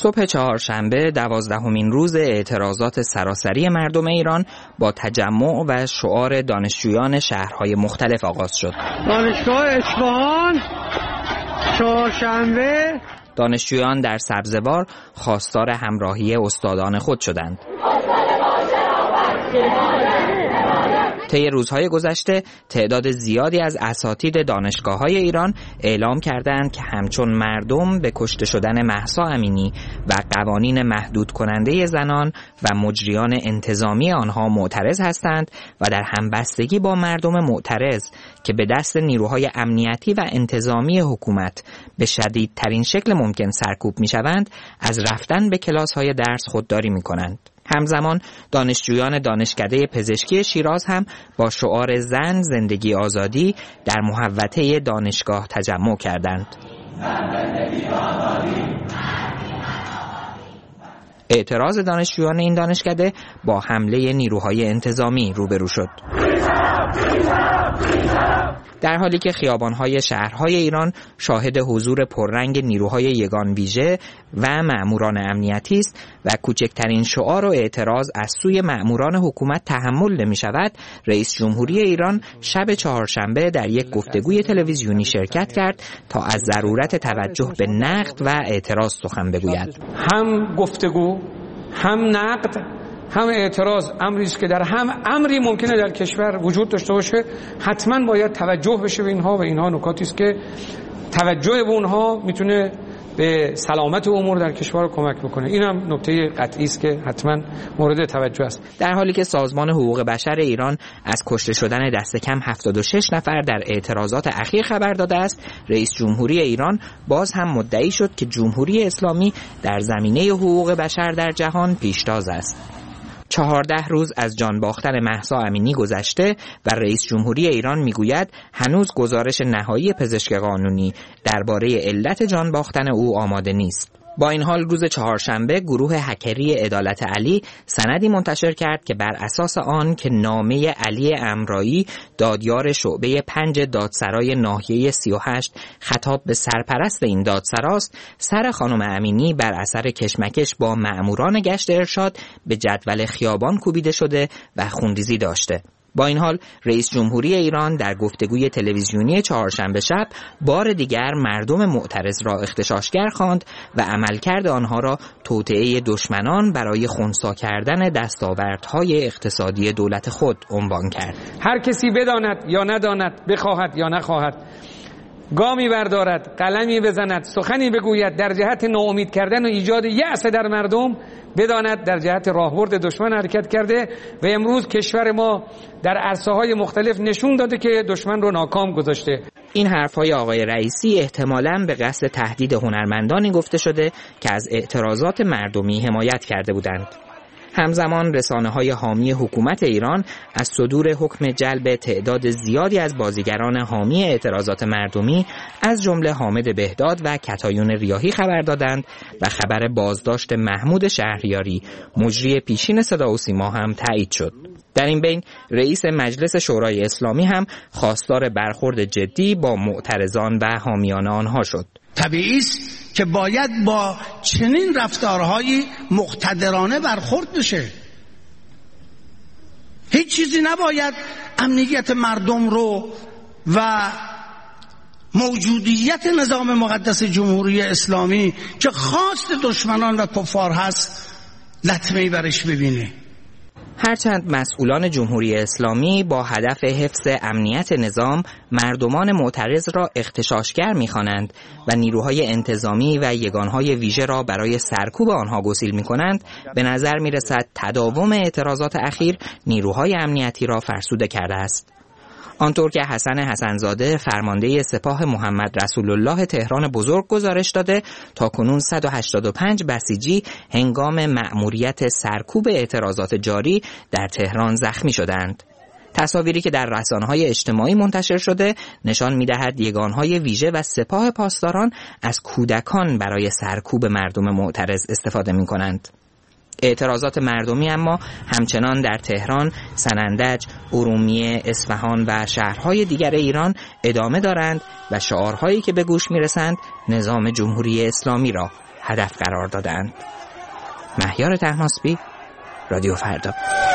صبح چهارشنبه 12مین روز اعتراضات سراسری مردم ایران با تجمع و شعار دانشجویان شهرهای مختلف آغاز شد. دانشگاه اصفهان چهارشنبه دانشجویان در سبزوار خواستار همراهی استادان خود شدند. طی روزهای گذشته تعداد زیادی از اساتید دانشگاه‌های ایران اعلام کردند که همچون مردم به کشته شدن مهسا امینی و قوانین محدود کننده زنان و مجریان انتظامی آنها معترض هستند و در همبستگی با مردم معترض که به دست نیروهای امنیتی و انتظامی حکومت به شدیدترین شکل ممکن سرکوب می‌شوند، از رفتن به کلاس‌های درس خودداری می‌کنند. همزمان دانشجویان دانشکده پزشکی شیراز هم با شعار زن زندگی آزادی در محوطه دانشگاه تجمع کردند. اعتراض دانشجویان این دانشکده با حمله نیروهای انتظامی روبرو شد. در حالی که خیابان‌های شهرهای ایران شاهد حضور پررنگ نیروهای یگان ویژه و مأموران امنیتی است و کوچکترین شعار و اعتراض از سوی مأموران حکومت تحمل نمی‌شود، رئیس جمهوری ایران شب چهارشنبه در یک گفتگوی تلویزیونی شرکت کرد تا از ضرورت توجه به نقد و اعتراض سخن بگوید. هم گفتگو، هم نقد، هم اعتراض امری است که در هم امری ممکنه در کشور وجود داشته باشه، حتما باید توجه بشه به اینها و اینها نکاتی است که توجه به اونها میتونه به سلامت امور در کشور کمک بکنه. این هم نکته قطعی است که حتما مورد توجه است. در حالی که سازمان حقوق بشر ایران از کشته شدن دست کم 76 نفر در اعتراضات اخیر خبر داده است، رئیس جمهوری ایران باز هم مدعی شد که جمهوری اسلامی در زمینه حقوق بشر در جهان پیشتاز است. 14 روز از جان باختن مهسا امینی گذشته و رئیس جمهوری ایران میگوید هنوز گزارش نهایی پزشک قانونی درباره علت جان باختن او آماده نیست. با این حال روز چهارشنبه گروه هکری عدالت علی سندی منتشر کرد که بر اساس آن که نامه علی امرایی دادیار شعبه 5 دادسرای ناحیه 38 خطاب به سرپرست این دادسراست، سر خانم امینی بر اثر کشمکش با مأموران گشت ارشاد به جدول خیابان کوبیده شده و خونریزی داشته. با این حال رئیس جمهوری ایران در گفتگوی تلویزیونی چهارشنبه شب بار دیگر مردم معترض را اغتشاشگر خواند و عملکرد آنها را توطئه دشمنان برای خنثی کردن دستاوردهای اقتصادی دولت خود عنوان کرد. هر کسی بداند یا نداند، بخواهد یا نخواهد، گامی بردارد، قلمی بزند، سخنی بگوید در جهت ناامید کردن و ایجاد یأس در مردم، بداند در جهت راهبرد دشمن حرکت کرده و امروز کشور ما در عرصه‌های مختلف نشون داده که دشمن رو ناکام گذاشته. این حرف‌های آقای رئیسی احتمالاً به قصد تهدید هنرمندانی گفته شده که از اعتراضات مردمی حمایت کرده بودند. همزمان رسانه‌های حامی حکومت ایران از صدور حکم جلب تعداد زیادی از بازیگران حامی اعتراضات مردمی از جمله حامد بهداد و کتایون ریاحی خبر دادند و خبر بازداشت محمود شهریاری مجری پیشین صدا و سیما هم تایید شد. در این بین رئیس مجلس شورای اسلامی هم خواستار برخورد جدی با معترضان و حامیان آنها شد. طبیعی است که باید با چنین رفتارهایی مقتدرانه برخورد بشه. هیچ چیزی نباید امنیت مردم رو و موجودیت نظام مقدس جمهوری اسلامی که خواست دشمنان و کفار هست لطمه‌ای برش ببینه. هرچند مسئولان جمهوری اسلامی با هدف حفظ امنیت نظام مردمان معترض را اغتشاشگر می‌خوانند و نیروهای انتظامی و یگانهای ویژه را برای سرکوب آنها گسیل می‌کنند، به نظر می‌رسد تداوم اعتراضات اخیر نیروهای امنیتی را فرسوده کرده است. آنطور که حسن حسنزاده فرمانده سپاه محمد رسول الله تهران بزرگ گزارش داده، تاکنون 185 بسیجی هنگام مأموریت سرکوب اعتراضات جاری در تهران زخمی شدند. تصاویری که در رسانه‌های اجتماعی منتشر شده نشان می‌دهد یگانهای ویژه و سپاه پاسداران از کودکان برای سرکوب مردم معترض استفاده می‌کنند. اعتراضات مردمی اما همچنان در تهران، سنندج، ارومیه، اصفهان و شهرهای دیگر ایران ادامه دارند و شعارهایی که به گوش میرسند نظام جمهوری اسلامی را هدف قرار دادند. مهیار طهماسبی، رادیو فردا.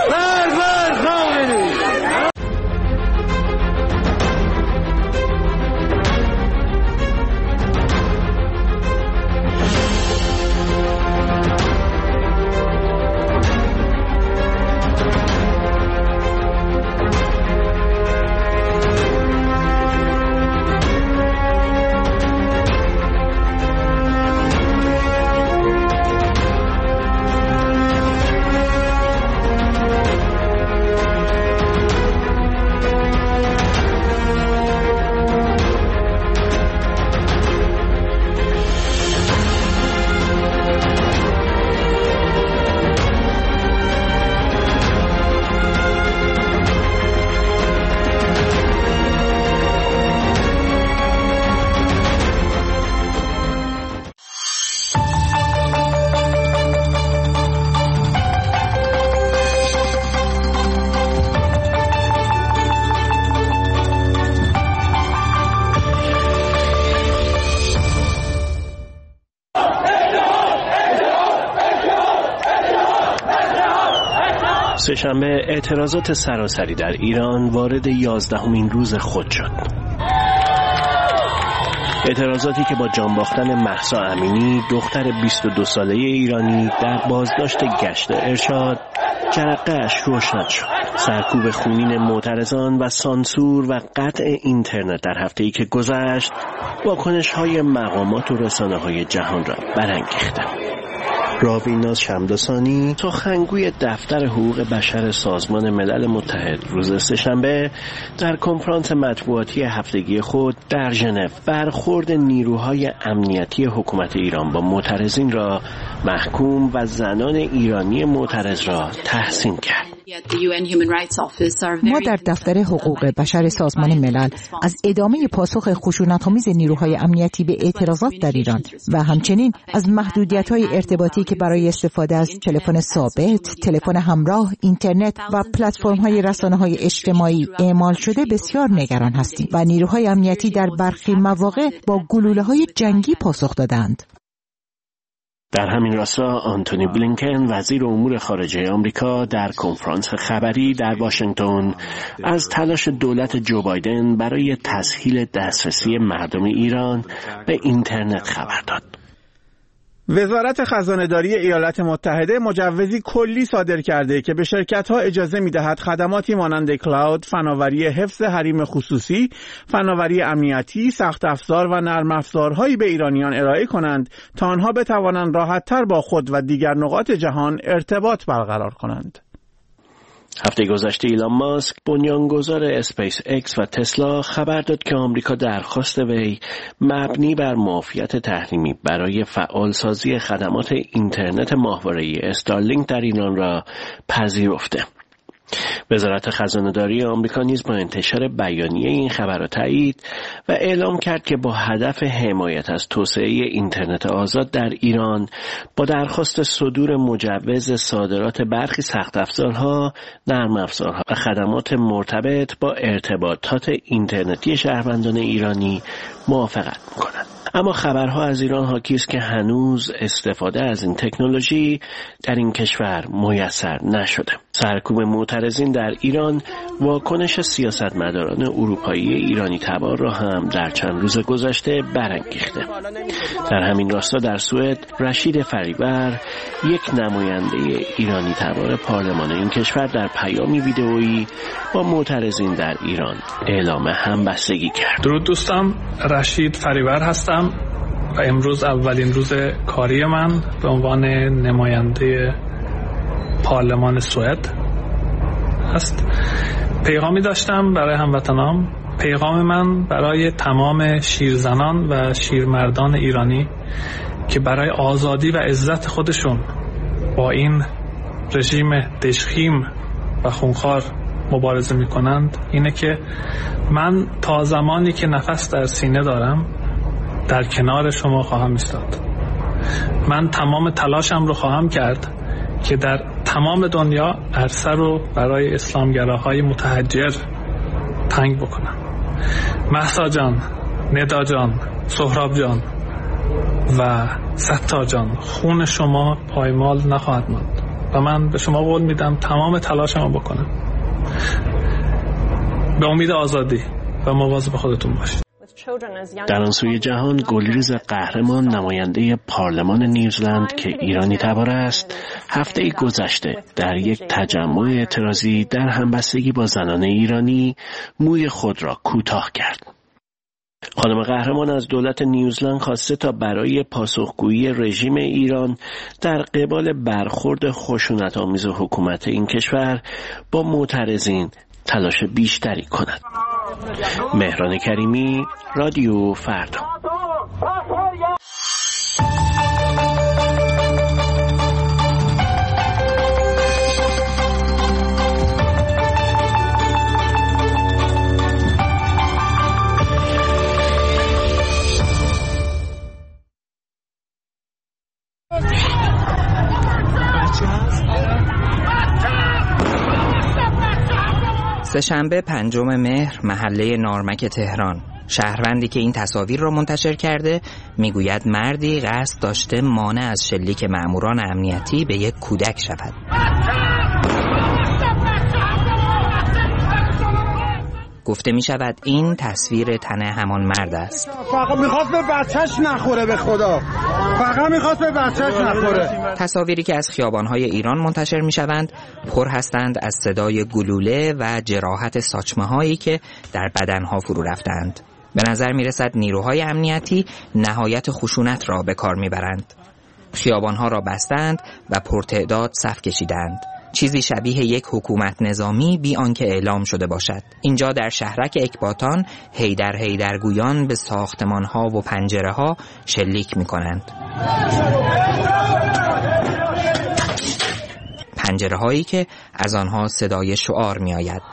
سه‌شنبه اعتراضات سراسری در ایران وارد 11مین روز خود شد. اعتراضاتی که با جان باختن مهسا امینی، دختر 22 ساله ایرانی در بازداشت گشت ارشاد، جرقه‌اش روشن شد. سرکوب خونین معترضان و سانسور و قطع اینترنت در هفته‌ای که گذشت، واکنش‌های مقامات و رسانه‌های جهان را برانگیخت. راویناز شمداسانی، سخنگوی دفتر حقوق بشر سازمان ملل متحد، روز سه‌شنبه در کنفرانس مطبوعاتی هفتگی خود در ژنو برخورد نیروهای امنیتی حکومت ایران با معترضین را محکوم و زنان ایرانی معترض را تحسین کرد. ما در دفتر حقوق بشر سازمان ملل از ادامه پاسخ خشونت‌آمیز نیروهای امنیتی به اعتراضات در ایران و همچنین از محدودیت‌های ارتباطی که برای استفاده از تلفن ثابت، تلفن همراه، اینترنت و پلتفرم‌های رسانه‌های اجتماعی اعمال شده بسیار نگران هستیم و نیروهای امنیتی در برخی مواقع با گلوله‌های جنگی پاسخ دادند. در همین راستا آنتونی بلینکن وزیر امور خارجه آمریکا در کنفرانس خبری در واشنگتن از تلاش دولت جو بایدن برای تسهیل دسترسی مردم ایران به اینترنت خبر داد. وزارت خزانه‌داری ایالات متحده مجوزی کلی صادر کرده که به شرکت‌ها اجازه می‌دهد خدماتی مانند کلاود، فناوری حفظ حریم خصوصی، فناوری امنیتی، سخت افزار و نرم افزارهایی به ایرانیان ارائه کنند تا آنها بتوانند راحت‌تر با خود و دیگر نقاط جهان ارتباط برقرار کنند. هفته گذشته ایلان ماسک، بنیانگذار اسپیس اکس و تسلا، خبر داد که آمریکا درخواست وی مبنی بر معافیت تحریمی برای فعالسازی خدمات اینترنت ماهواره‌ای استارلینک در ایران را پذیرفته. وزارت خزانه‌داری آمریکا نیز با انتشار بیانیه این خبر را تایید و اعلام کرد که با هدف حمایت از توسعه اینترنت آزاد در ایران با درخواست صدور مجوز صادرات برخی سخت افزارها، نرم افزارها و خدمات مرتبط با ارتباطات اینترنتی شهروندان ایرانی موافقت می‌کند. اما خبرها از ایران حاکی است که هنوز استفاده از این تکنولوژی در این کشور میسر نشده. سرکوب معترضین در ایران واکنش سیاستمداران اروپایی ایرانی تبار را هم در چند روز گذشته برانگیخته. در همین راستا در سوئد رشید فریبر، یک نماینده ایرانی تبار پارلمان این کشور، در پیامی ویدئویی با معترضین در ایران اعلام همبستگی کرد. درود دوستان، رشید فریبر هستم و امروز اولین روز کاری من به عنوان نماینده پارلمان سوئد است. پیغامی داشتم برای هموطنان. پیغام من برای تمام شیرزنان و شیرمردان ایرانی که برای آزادی و عزت خودشون با این رژیم دژخیم و خونخوار مبارزه می کنند اینه که من تا زمانی که نفس در سینه دارم در کنار شما خواهم ایستاد. من تمام تلاشم رو خواهم کرد که در تمام دنیا عرصه رو برای اسلامگراهای متحجر تنگ بکنم. مهسا جان، ندا جان، سهراب جان، و ستار جان، خون شما پایمال نخواهد ماند و من به شما قول میدم تمام تلاشمو بکنم. به امید آزادی و مواظب خودتون باشید. در آن سوی جهان گلریز قهرمان، نماینده پارلمان نیوزلند که ایرانی تبار است، هفته گذشته در یک تجمع اعتراضی در همبستگی با زنان ایرانی موی خود را کوتاه کرد. خانم قهرمان از دولت نیوزلند خواسته تا برای پاسخگویی رژیم ایران در قبال برخورد خشونت‌آمیز حکومت این کشور با معترضین تلاش بیشتری کند. مهران کریمی، رادیو فردا. سه‌شنبه 5 مهر، محله نارمک تهران. شهروندی که این تصاویر را منتشر کرده میگوید مردی قصد داشته مانع از شلیک مأموران امنیتی به یک کودک شود. گفته می شود این تصویر تن همان مرد است. فقط میخواست به بچهش نخوره، به خدا فقط میخواست به بچهش نخوره. تصاویری که از خیابان‌های ایران منتشر می شوند پر هستند از صدای گلوله و جراحت ساچمه‌هایی که در بدنها فرو رفتند. به نظر می رسد نیروهای امنیتی نهایت خشونت را به کار می برند. خیابان‌ها را بستند و پرتعداد صف کشیدند. چیزی شبیه یک حکومت نظامی بی آنکه اعلام شده باشد. اینجا در شهرک اکباتان هیدرگویان به ساختمان‌ها و پنجره‌ها شلیک می‌کنند. پنجره‌هایی که از آنها صدای شعار می‌آید.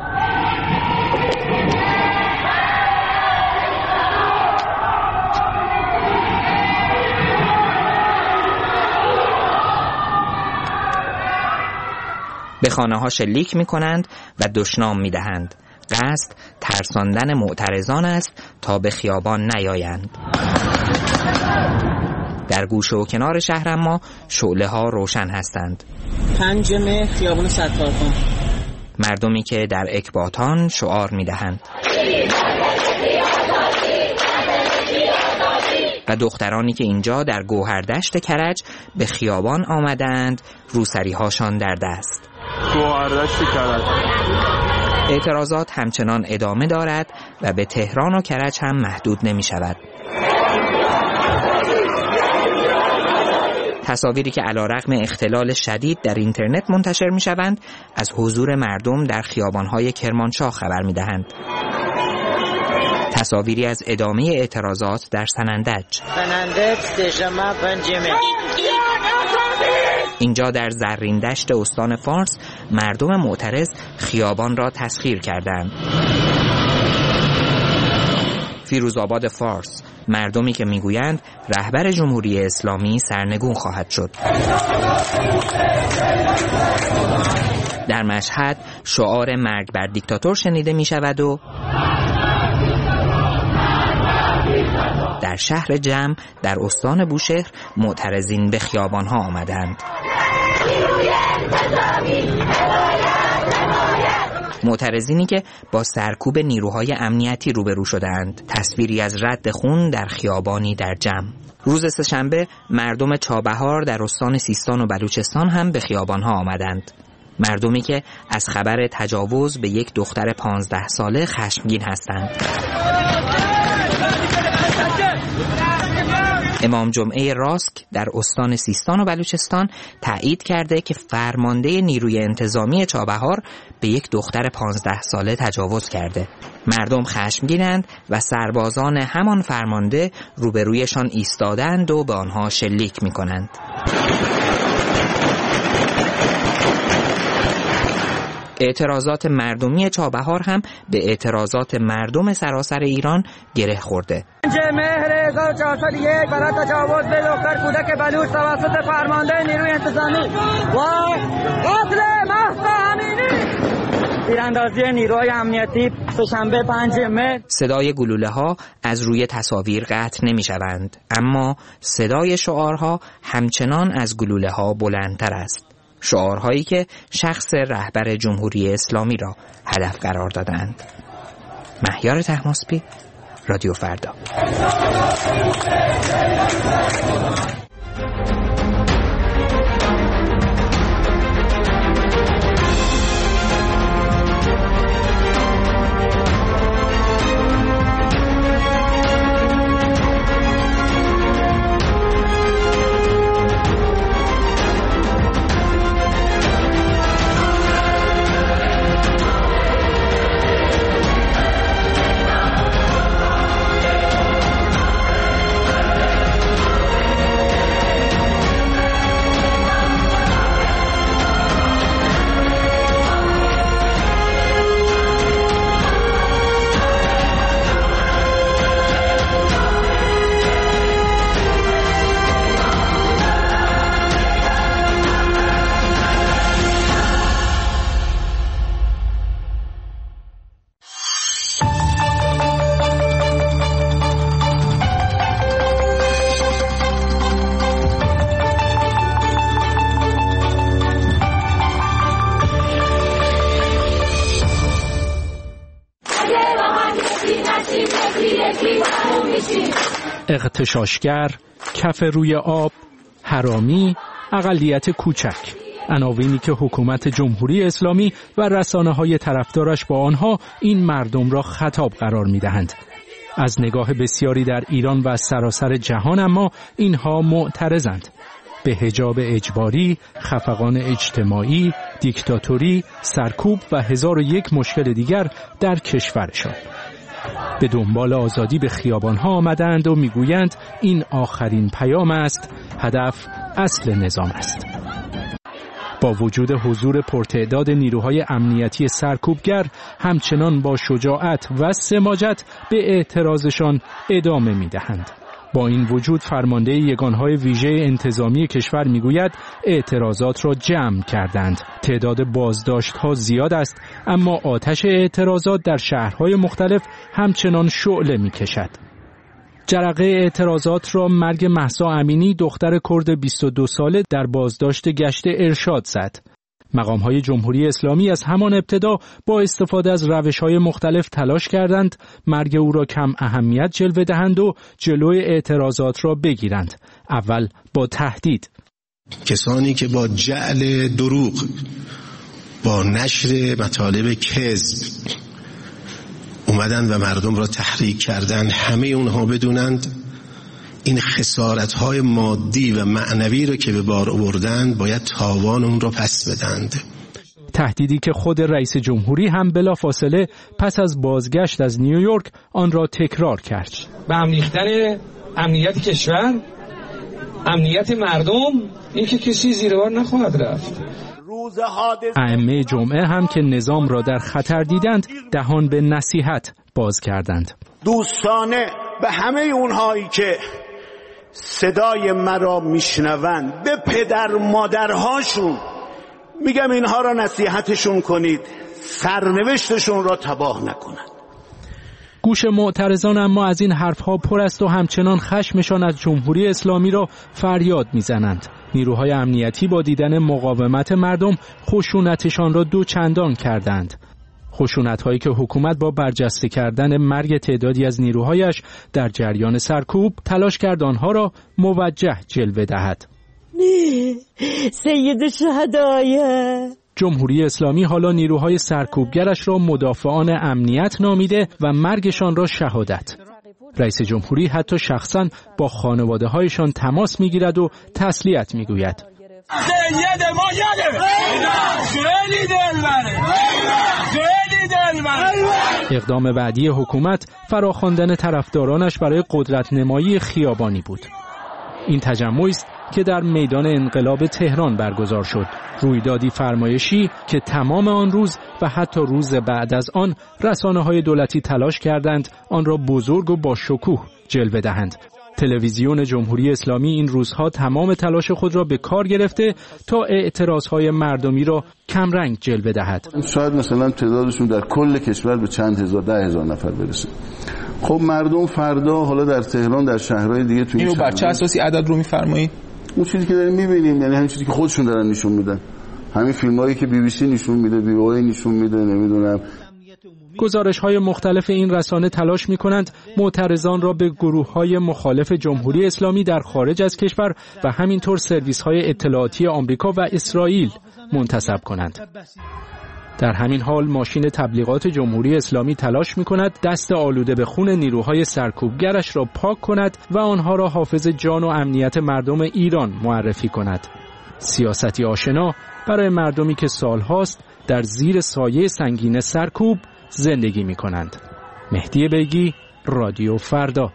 به خانه ها شلیک می کنند و دشنام می دهند. قصد ترساندن معترضان است تا به خیابان نیایند. در گوشه و کنار شهر اما شعله ها روشن هستند. 5 مهر خیابان ستارخان. مردمی که در اکباتان شعار می دهند. و دخترانی که اینجا در گوهردشت کرج به خیابان آمدند، روسری هاشان در دست. گوهردشت کرج. اعتراضات همچنان ادامه دارد و به تهران و کرج هم محدود نمی شود. تصاویری که علیرغم اختلال شدید در اینترنت منتشر می شوند از حضور مردم در خیابان‌های کرمانشاه خبر می دهند. تصاویری از ادامه اعتراضات در سنندج. اینجا در زرین دشت استان فارس مردم معترض خیابان را تسخیر کردند. فیروزآباد فارس، مردمی که میگویند رهبر جمهوری اسلامی سرنگون خواهد شد. در مشهد شعار مرگ بر دیکتاتور شنیده می شود و در شهر جم در استان بوشهر معترضین به خیابانها آمدند. معترضینی که با سرکوب نیروهای امنیتی روبرو شدند. تصویری از رد خون در خیابانی در جم. روز سه‌شنبه مردم چابهار در استان سیستان و بلوچستان هم به خیابانها آمدند. مردمی که از خبر تجاوز به یک دختر 15 ساله خشمگین هستند. امام جمعه راسک در استان سیستان و بلوچستان تایید کرده که فرمانده نیروی انتظامی چابهار به یک دختر 15 ساله تجاوز کرده. مردم خشمگینند و سربازان همان فرمانده روبرویشان ایستادند و به آنها شلیک می‌کنند. اعتراضات مردمی چابهار هم به اعتراضات مردم سراسر ایران گره خورده. 5 مهر 1401 برای تجاوز به دختر کودک بلوچ توسط فرمانده نیروی انتظامی و قتل مهسا امینی. تیراندازی نیروهای امنیتی سه‌شنبه 5 مهر. صدای گلوله ها از روی تصاویر قطع نمی شوند، اما صدای شعارها همچنان از گلوله ها بلندتر است. شعارهایی که شخص رهبر جمهوری اسلامی را هدف قرار دادند. مهیار طهماسبی، رادیو فردا. اغتشاشگر، کف روی آب، حرامی، اقلیت کوچک، عناوینی که حکومت جمهوری اسلامی و رسانه‌های طرفدارش با آنها این مردم را خطاب قرار می‌دهند. از نگاه بسیاری در ایران و سراسر جهان اما اینها معترضند. به حجاب اجباری، خفقان اجتماعی، دیکتاتوری، سرکوب و 1001 مشکل دیگر در کشورشان. به دنبال آزادی به خیابان‌ها آمدند و میگویند این آخرین پیام است، هدف اصل نظام است. با وجود حضور پرتعداد نیروهای امنیتی سرکوبگر همچنان با شجاعت و سماجت به اعتراضشان ادامه می‌دهند. با این وجود فرمانده یگانهای ویژه انتظامی کشور میگوید اعتراضات را جمع کردند. تعداد بازداشت‌ها زیاد است، اما آتش اعتراضات در شهرهای مختلف همچنان شعله می‌کشد. جرقه اعتراضات را مرگ مهسا امینی دختر کرد 22 ساله در بازداشت گشت ارشاد زد. مقام‌های جمهوری اسلامی از همان ابتدا با استفاده از روش‌های مختلف تلاش کردند مرگ او را کم اهمیت جلوه دهند و جلوی اعتراضات را بگیرند. اول با تهدید. کسانی که با جعل دروغ، با نشر مطالب کذب اومدن و مردم را تحریک کردند، همه اونها بدونند این خسارت‌های مادی و معنوی را که به بار آوردند باید تاوان اون را پس بدند. تهدیدی که خود رئیس جمهوری هم بلافاصله پس از بازگشت از نیویورک آن را تکرار کرد. به هم ریختن امنیت کشور، امنیت مردم، این که کسی زیر بار نخواهد رفت. ائمه جمعه هم که نظام را در خطر دیدند دهان به نصیحت باز کردند. دوستانه به همه اونهایی که صدای مرا میشنوند، به پدر مادرهاشون میگم اینها را نصیحتشون کنید، سرنوشتشون را تباه نکنند. گوش معترضان اما از این حرفها پر است و همچنان خشمشان از جمهوری اسلامی را فریاد میزنند. نیروهای امنیتی با دیدن مقاومت مردم خشونتشان را دوچندان کردند. خشونت‌هایی که حکومت با برجسته کردن مرگ تعدادی از نیروهایش در جریان سرکوب تلاش کرد آنها را موجه جلوه دهد. نه سید شهدایه. جمهوری اسلامی حالا نیروهای سرکوبگرش را مدافعان امنیت نامیده و مرگشان را شهادت. رئیس جمهوری حتی شخصاً با خانواده‌هایشان تماس می‌گیرد و تسلیت می‌گوید. سید ما یاده خیلی دلبره، خیلی دلبره. اقدام بعدی حکومت فراخواندن طرفدارانش برای قدرت نمایی خیابانی بود. این تجمعی است که در میدان انقلاب تهران برگزار شد. رویدادی فرمایشی که تمام آن روز و حتی روز بعد از آن رسانه‌های دولتی تلاش کردند آن را بزرگ و با شکوه جلوه دهند. تلویزیون جمهوری اسلامی این روزها تمام تلاش خود را به کار گرفته تا اعتراضهای مردمی را کمرنگ جلوه دهد. شاید مثلا تعدادشون در کل کشور به چند هزار، 10,000 نفر برسه. خب مردم فردا حالا در تهران، در شهرهای دیگه توی اینو بر چه اساسی عدد رو میفرمایید؟ اون چیزی که داریم میبینیم، یعنی همین چیزی که خودشون دارن نشون میدن، همین فیلمایی که BBC نشون میده، BBC نشون میده، نمیدونم. گزارش‌های مختلف این رسانه تلاش می‌کنند معترضان را به گروه‌های مخالف جمهوری اسلامی در خارج از کشور و همینطور سرویس‌های اطلاعاتی آمریکا و اسرائیل منتسب کنند. در همین حال ماشین تبلیغات جمهوری اسلامی تلاش می‌کند دست آلوده به خون نیروهای سرکوبگرش را پاک کند و آنها را حافظ جان و امنیت مردم ایران معرفی کند. سیاستی آشنا برای مردمی که سالهاست در زیر سایه سنگین سرکوب زندگی می‌کنند. مهدی بیگی، رادیو فردا.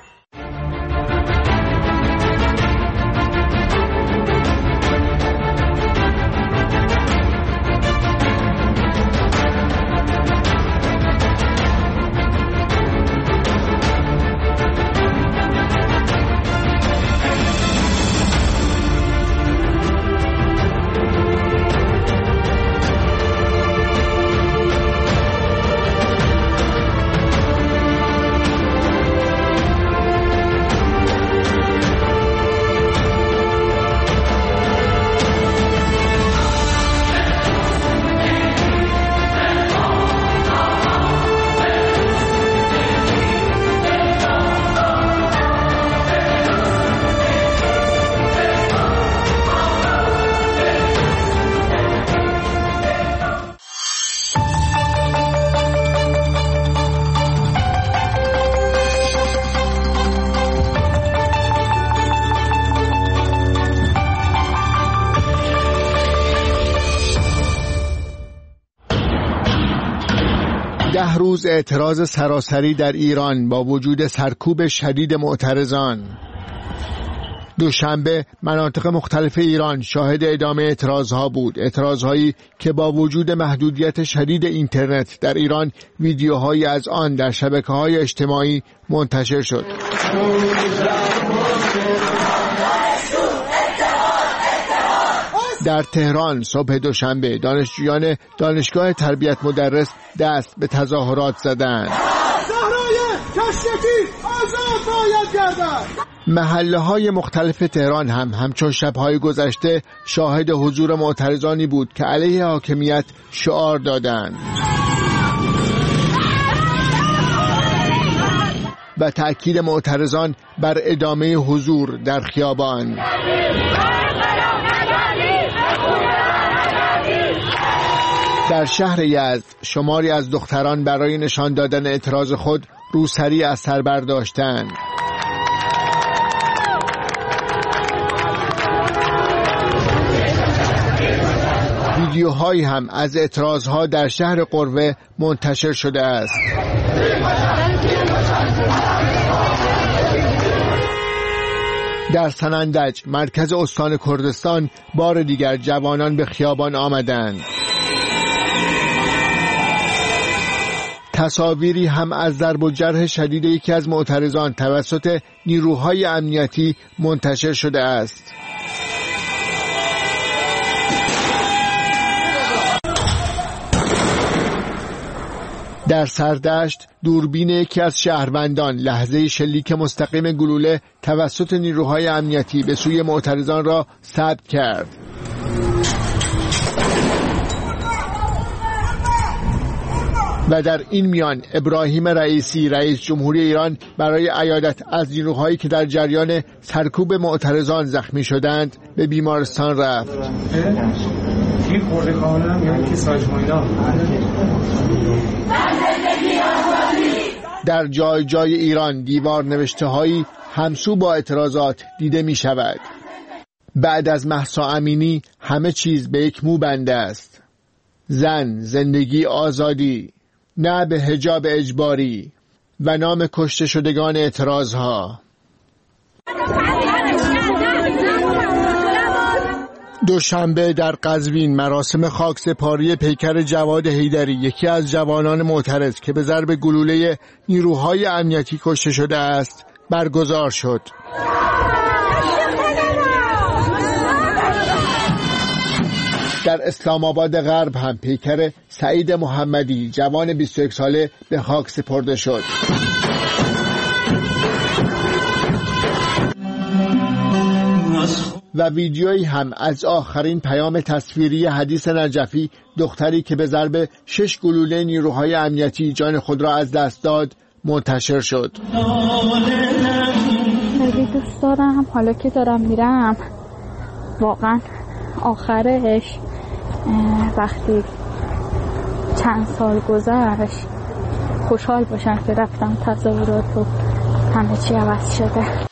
روز اعتراض سراسری در ایران با وجود سرکوب شدید معترضان. دوشنبه مناطق مختلف ایران شاهد ادامه اعتراضها بود، اعتراضهایی که با وجود محدودیت شدید اینترنت در ایران ویدیوهایی از آن در شبکه‌های اجتماعی منتشر شد. در تهران صبح دوشنبه دانشجویان دانشگاه تربیت مدرس دست به تظاهرات زدند. محله‌های مختلف تهران هم همچون شب‌های گذشته شاهد حضور معترضانی بود که علیه حاکمیت شعار دادند و تأکید معترضان بر ادامه حضور در خیابان. در شهر یزد شماری از دختران برای نشان دادن اعتراض خود روسری از سر برداشتند. ویدیوهایی هم از اعتراضها در شهر قروه منتشر شده است. در سنندج مرکز استان کردستان بار دیگر جوانان به خیابان آمدند. تصاویری هم از ضرب و جرح شدید یکی از معترضان توسط نیروهای امنیتی منتشر شده است. در سردشت دوربین یکی از شهروندان لحظه شلیک مستقیم گلوله توسط نیروهای امنیتی به سوی معترضان را ثبت کرد. و در این میان ابراهیم رئیسی رئیس جمهوری ایران برای عیادت از نیروهایی که در جریان سرکوب معترضان زخمی شدند به بیمارستان رفت. در جای جای ایران دیوار نوشته‌هایی همسو با اعتراضات دیده می شود. بعد از مهسا امینی همه چیز به یک مو بنده است. زن، زندگی، آزادی، نه به حجاب اجباری و نام کشته شدگان اعتراضها. دوشنبه در قزوین مراسم خاکسپاری پیکر جواد حیدری، یکی از جوانان معترض که به ضرب گلوله نیروهای امنیتی کشته شده است، برگزار شد. در اسلام آباد غرب هم پیکر سعید محمدی جوان 21 ساله به خاک سپرده شد. و ویدیویی هم از آخرین پیام تصویری حدیث نجفی، دختری که به ضرب 6 گلوله نیروهای امنیتی جان خود را از دست داد، منتشر شد. خیلی دوست دارم، حالا که دارم میرم واقعا آخرش وقتی چند سال گذشت خوشحال باشم که رفتم، تصورات و همه چی عوض شده.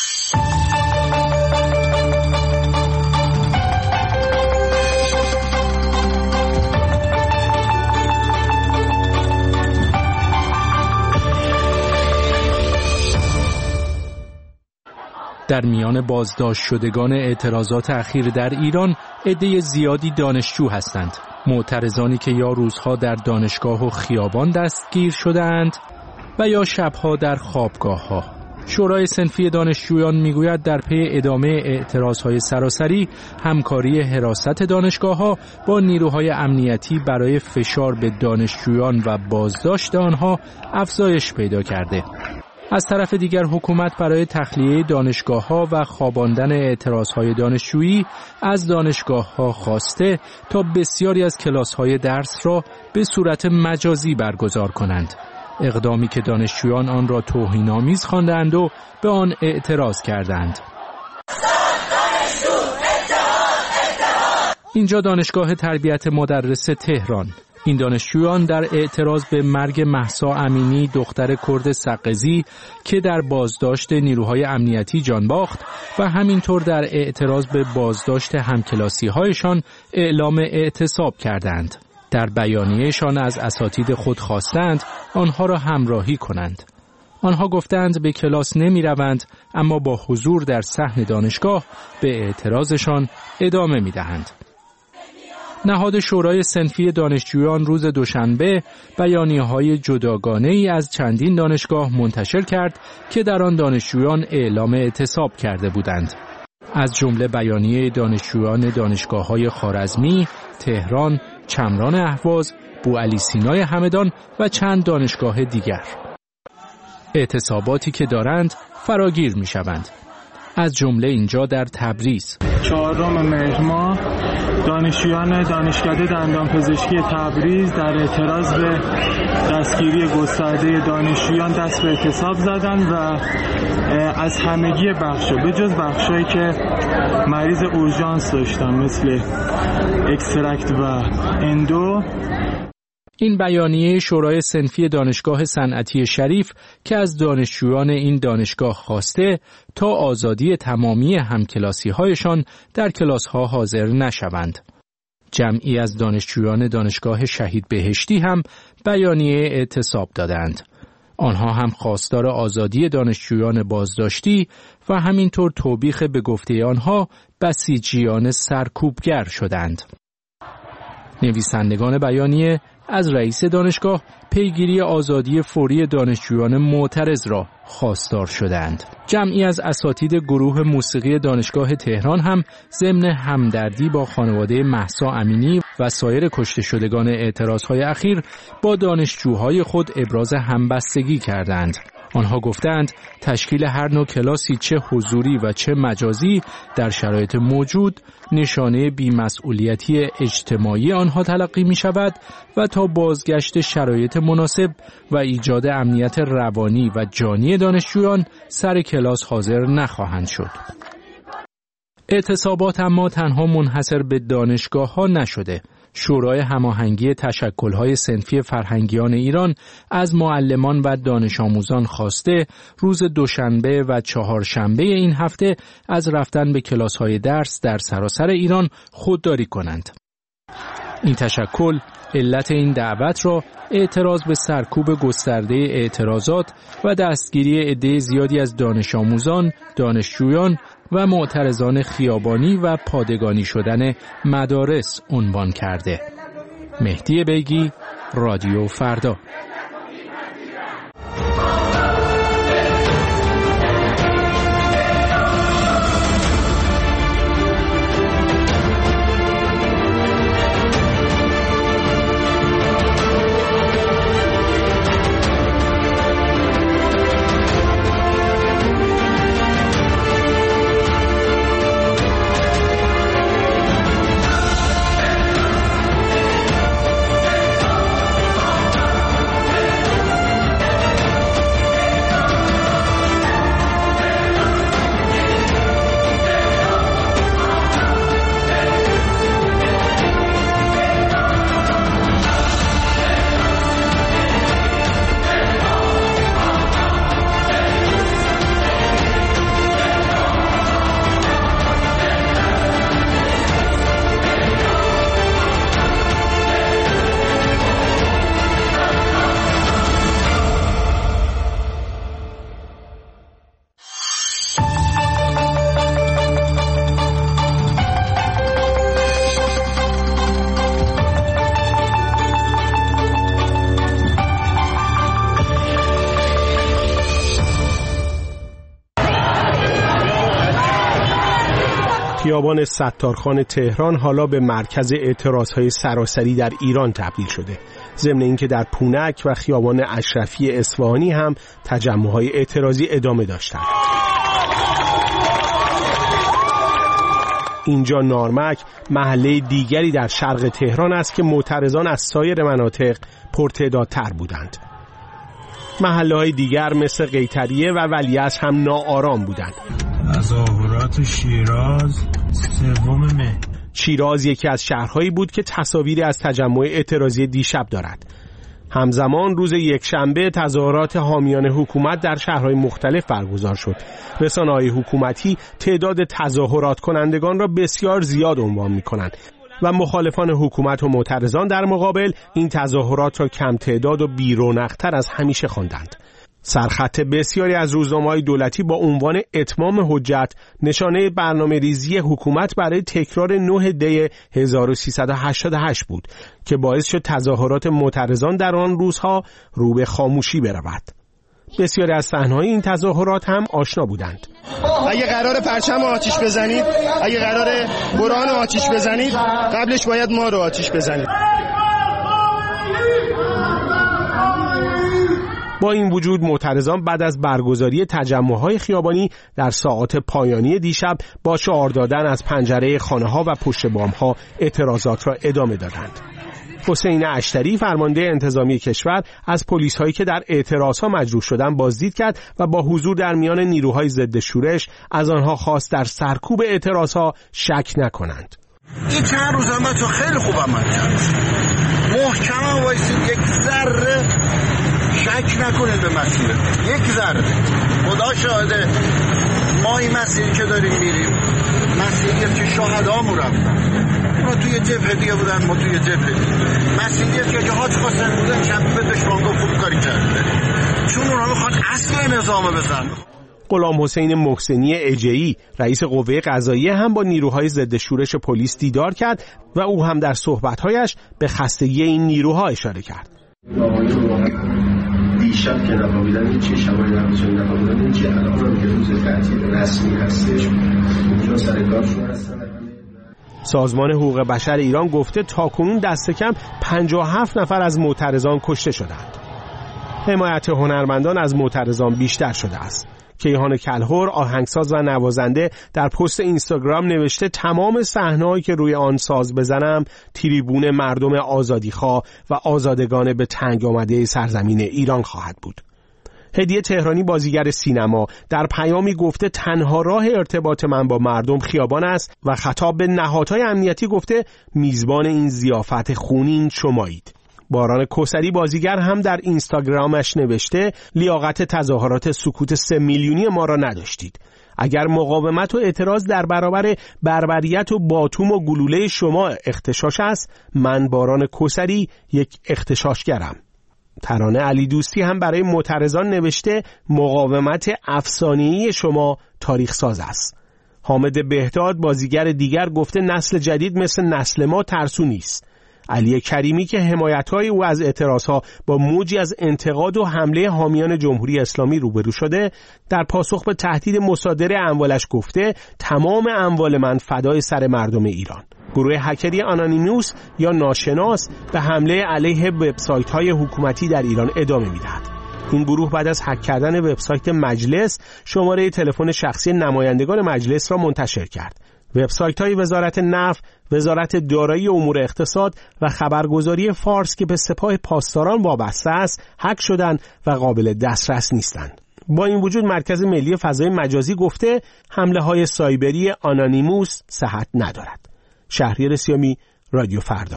در میان بازداشت شدگان اعتراضات اخیر در ایران عده زیادی دانشجو هستند. معترضانی که یا روزها در دانشگاه و خیابان دستگیر شدند و یا شبها در خوابگاه‌ها. شورای صنفی دانشجویان میگوید در پی ادامه اعتراضهای سراسری، همکاری حراست دانشگاه‌ها با نیروهای امنیتی برای فشار به دانشجویان و بازداشت آنها افزایش پیدا کرده. از طرف دیگر حکومت برای تخلیه دانشگاه‌ها و خواباندن اعتراضهای دانشجویی از دانشگاه‌ها خواسته تا بسیاری از کلاس‌های درس را به صورت مجازی برگزار کنند. اقدامی که دانشجویان آن را توهین‌آمیز خواندند و به آن اعتراض کردند. اینجا دانشگاه تربیت مدرس تهران. این دانشجویان در اعتراض به مرگ مهسا امینی، دختر کرد سقزی که در بازداشت نیروهای امنیتی جان باخت و همینطور در اعتراض به بازداشت همکلاسی‌هایشان اعلام اعتصاب کردند. در بیانیه‌شان از اساتید خود خواستند آنها را همراهی کنند. آنها گفتند به کلاس نمی‌روند، اما با حضور در صحن دانشگاه به اعتراضشان ادامه می‌دهند. نهاد شورای صنفی دانشجویان روز دوشنبه بیانیه‌های جداگانه‌ای از چندین دانشگاه منتشر کرد که در آن دانشجویان اعلام اعتصاب کرده بودند. از جمله بیانیه دانشجویان دانشگاه‌های خوارزمی، تهران، چمران اهواز، بوعلی سینای همدان و چند دانشگاه دیگر. اعتصاباتی که دارند فراگیر می‌شوند. از جمله اینجا در تبریز 4 مهر ماه دانشجویان دانشکده دندانپزشکی تبریز در اعتراض به دستگیری گسترده دانشجویان دست به اعتصاب زدند و از همگی بخشا به جز بخشایی که مریض اورژانس داشتن مثل اکسترکت و اندو. این بیانیه شورای صنفی دانشگاه صنعتی شریف که از دانشجویان این دانشگاه خواسته تا آزادی تمامی همکلاسی‌هایشان در کلاس‌ها حاضر نشوند. جمعی از دانشجویان دانشگاه شهید بهشتی هم بیانیه اعتصاب دادند. آنها هم خواستار آزادی دانشجویان بازداشتی و همینطور توبیخ به گفته آنها بسیجیان سرکوبگر شدند. نویسندگان بیانیه از رئیس دانشگاه پیگیری آزادی فوری دانشجویان معترض را خواستار شدند. جمعی از اساتید گروه موسیقی دانشگاه تهران هم ضمن همدردی با خانواده مهسا امینی و سایر کشته شدگان اعتراضهای اخیر با دانشجوهای خود ابراز همبستگی کردند. آنها گفتند تشکیل هر نوع کلاسی چه حضوری و چه مجازی در شرایط موجود نشانه بی‌مسئولیتی اجتماعی آنها تلقی می شود و تا بازگشت شرایط مناسب و ایجاد امنیت روانی و جانی دانشجویان سر کلاس حاضر نخواهند شد. اعتصابات اما تنها منحصر به دانشگاه‌ها نشده. شورای هماهنگی تشکل‌های صنفی فرهنگیان ایران از معلمان و دانش آموزان خواسته روز دوشنبه و چهارشنبه این هفته از رفتن به کلاس‌های درس در سراسر ایران خودداری کنند. این تشکل علت این دعوت را اعتراض به سرکوب گسترده اعتراضات و دستگیری عده زیادی از دانش آموزان، دانشجویان و معترضان خیابانی و پادگانی شدن مدارس عنوان کرده. مهدی بیگی، رادیو فردا. خیابان ستارخان تهران حالا به مرکز اعتراضهای سراسری در ایران تبدیل شده. ضمن اینکه در پونک و خیابان اشرفی اصفهانی هم تجمع‌های اعتراضی ادامه داشتند. اینجا نارمک محله دیگری در شرق تهران است که معترضان از سایر مناطق پرتعدادتر بودند. محله‌های دیگر مثل قیطریه و ولیعصر هم ناآرام بودند. تظاهرات شیراز 3 مه. شیراز یکی از شهرهایی بود که تصاویری از تجمع اعتراضی دیشب دارد. همزمان روز یکشنبه تظاهرات حامیان حکومت در شهرهای مختلف برگزار شد. رسانه‌های حکومتی تعداد تظاهرات کنندگان را بسیار زیاد عنوان می‌کنند و مخالفان حکومت و معترضان در مقابل این تظاهرات را کم تعداد و بی‌رونق‌تر از همیشه خواندند. سرخط بسیاری از روزنامه‌های دولتی با عنوان اتمام حجت نشانه برنامه‌ریزی حکومت برای تکرار 9 دی 1388 بود که باعث شد تظاهرات معترضان در آن روزها رو به خاموشی برود. بسیاری از صحنه‌های این تظاهرات هم آشنا بودند. اگه قرار پرچم آتیش بزنید، اگه قرار قرآن آتیش بزنید، قبلش باید ما رو آتیش بزنید. با این وجود معترضان بعد از برگزاری تجمع‌های خیابانی در ساعات پایانی دیشب با شعار دادن از پنجره خانه‌ها و پشت بام‌ها اعتراضات را ادامه دادند. حسین اشتری فرمانده انتظامی کشور از پلیس‌هایی که در اعتراضها مجروح شدند بازدید کرد و با حضور در میان نیروهای ضد شورش از آنها خواست در سرکوب اعتراضها شک نکنند. این چند روز هم تو خیلی خوب عمل کرد. محکم وایسید، یک ذره شک نکنید به مسیره، یک ذره. خدا شاهده ما این مسیری که داریم میریم مسیریه که شهدامون رفتن، اونا توی جبهه دیگه بودن، ما توی جبهه دیگه. مسیریه که حاج قاسم بودن شب به دشمن گفت خوب کاری کرده، چون اونا میخوان اصل نظام بزنن. غلام حسین محسنی اجه‌ای رئیس قوه قضاییه هم با نیروهای ضد شورش پلیس دیدار کرد و او هم در صحبت‌هایش به خستگی این نیروها اشاره کرد. دیشب که نفهمیدن این چه شبایی نفهمیدن این چه الان هم که روز تعطیل رسمی هستش اونجا سر کارشون هستن. سازمان حقوق بشر ایران گفته تاکنون دست کم 57 نفر از معترضان کشته شدند. حمایت هنرمندان از معترضان بیشتر شده است. کیهان کلهر آهنگساز و نوازنده در پست اینستاگرام نوشته تمام صحنه‌هایی که روی آن ساز بزنم تریبون مردم آزادیخواه و آزادگان به تنگ آمده سرزمین ایران خواهد بود. هدیه تهرانی بازیگر سینما در پیامی گفته تنها راه ارتباط من با مردم خیابان است و خطاب به نهادهای امنیتی گفته میزبان این ضیافت خونین شمایید. باران کوثری بازیگر هم در اینستاگرامش نوشته لیاقت تظاهرات سکوت 3 میلیونی ما را نداشتید. اگر مقاومت و اعتراض در برابر بربریت و باتوم و گلوله شما اغتشاش است، من باران کوثری یک اغتشاشگرم. ترانه علی دوستی هم برای معترضان نوشته مقاومت افسانه‌ای شما تاریخ ساز است. حامد بهداد بازیگر دیگر گفته نسل جدید مثل نسل ما ترسو نیست. علی کریمی که حمایت‌های او از اعتراضها با موجی از انتقاد و حمله حامیان جمهوری اسلامی روبرو شده، در پاسخ به تهدید مصادره اموالش گفته تمام اموال من فدای سر مردم ایران. گروه هکری آنانیموس یا ناشناس به حمله علیه وبسایت‌های حکومتی در ایران ادامه می‌دهد. این گروه بعد از هک کردن وبسایت مجلس شماره تلفن شخصی نمایندگان مجلس را منتشر کرد. وبسایت‌های وزارت نفت، وزارت دارایی و امور اقتصاد و خبرگزاری فارس که به سپاه پاسداران وابسته است، هک شدند و قابل دسترس نیستند. با این وجود مرکز ملی فضای مجازی گفته حمله‌های سایبری آنانیموس صحت ندارد. شهریار سیامی، رادیو فردا.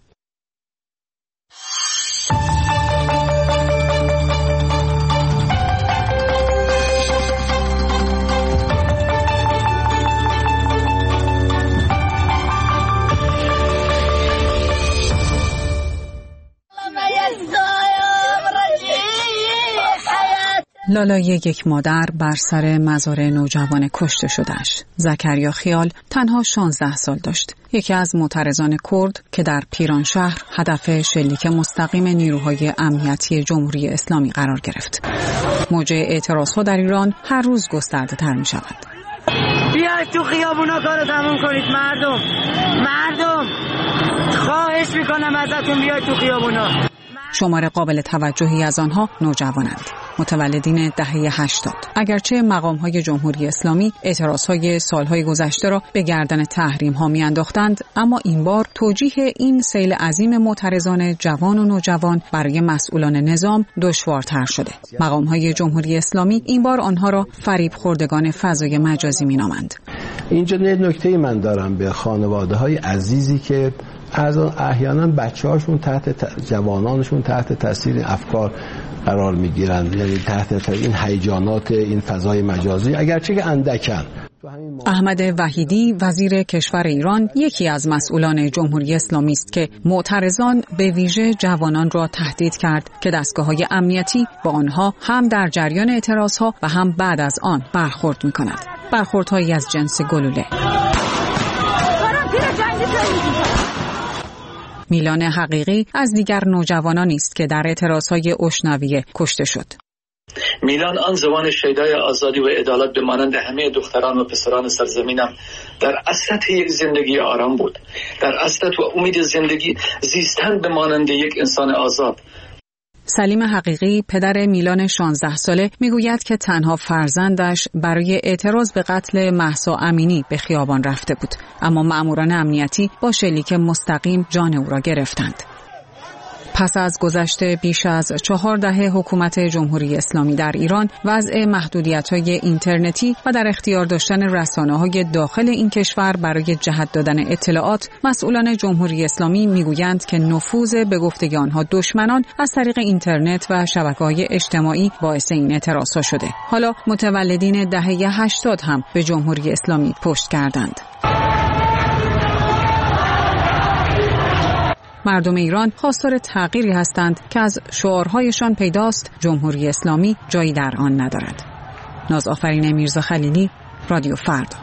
لالای یک مادر بر سر مزار نوجوان کشته شده‌اش. زکریا خیال تنها 16 سال داشت. یکی از معترضان کرد که در پیرانشهر هدف شلیک مستقیم نیروهای امنیتی جمهوری اسلامی قرار گرفت. موج اعتراضها در ایران هر روز گسترده تر می شود. بیاید تو خیابونا کارو تموم کنید. مردم خواهش میکنم ازتون بیاید تو خیابونا. شمار قابل توجهی از آنها نوجوانند، متولدین دهه 80. اگرچه مقام‌های جمهوری اسلامی اعتراضهای سالهای گذشته را به گردن تحریم‌ها می‌انداختند، اما این بار توجیه این سیل عظیم معترضان جوان و نوجوان برای مسئولان نظام دشوارتر شده. مقام‌های جمهوری اسلامی این بار آنها را فریب خوردگان فضای مجازی می‌نامند. اینجا نکته‌ای من دارم به خانواده‌های عزیزی که از احیانا بچه‌هاشون جوانانشون تحت تاثیر افکار قرار میگیرند، یعنی تحت این هیجانات این فضای مجازی، اگرچه که اندکن. احمد وحیدی وزیر کشور ایران یکی از مسئولان جمهوری اسلامی است که معترضان به ویژه جوانان را تهدید کرد که دستگاه‌های امنیتی با آنها هم در جریان اعتراضها و هم بعد از آن برخورد می‌کند. برخوردهایی از جنس گلوله. میلان حقیقی از دیگر نوجوانانی است که در اعتراضهای اشنویه کشته شد. میلان آن زبان شیدای آزادی و عدالت به مانند همه دختران و پسران سرزمینم در اصالت یک زندگی آرام بود، در اصالت و امید زندگی زیستن به مانند یک انسان آزاد. سلیم حقیقی پدر میلان 16 ساله میگوید که تنها فرزندش برای اعتراض به قتل مهسا امینی به خیابان رفته بود، اما مأموران امنیتی با شلیک مستقیم جان او را گرفتند. پس از گذشت بیش از 4 دهه حکومت جمهوری اسلامی در ایران، وضع محدودیت‌های اینترنتی و در اختیار داشتن رسانه‌های داخل این کشور برای جهت دادن اطلاعات، مسئولان جمهوری اسلامی میگویند که نفوذ به گفته آنها دشمنان از طریق اینترنت و شبکه‌های اجتماعی باعث این اعتراض‌ها شده. حالا متولدین دهه 80 هم به جمهوری اسلامی پشت کردند. مردم ایران خواستار تغییری هستند که از شعارهایشان پیداست جمهوری اسلامی جایی در آن ندارد. نازآفرین میرزا خلیلی، رادیو فردا.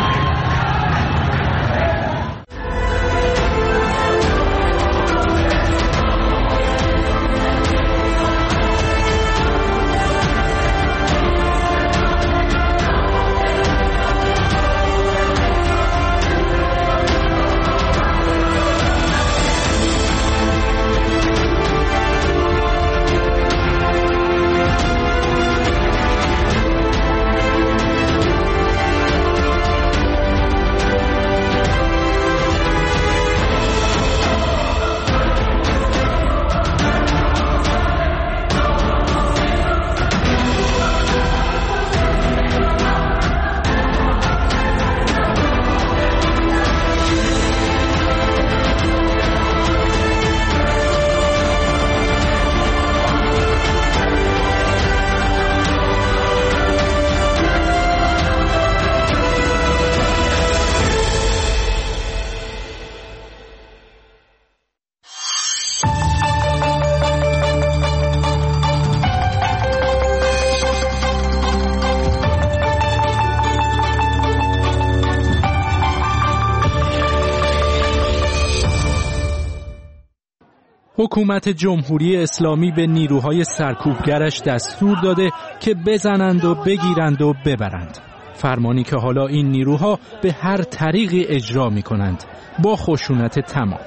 حکومت جمهوری اسلامی به نیروهای سرکوبگرش دستور داده که بزنند و بگیرند و ببرند. فرمانی که حالا این نیروها به هر طریقی اجرا می کنند با خشونت تمام.